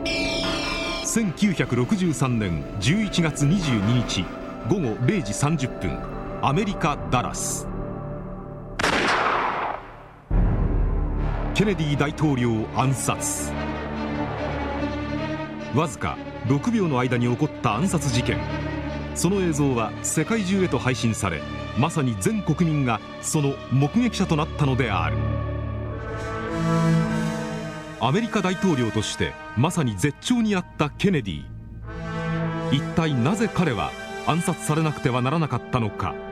1963年11月22日午後0時30分、アメリカ・ダラス。ケネディ大統領暗殺。わずか6秒の間に起こった暗殺事件。その映像は世界中へと配信され、まさに全国民がその目撃者となったのである。アメリカ大統領としてまさに絶頂にあったケネディ。一体なぜ彼は暗殺されなくてはならなかったのか。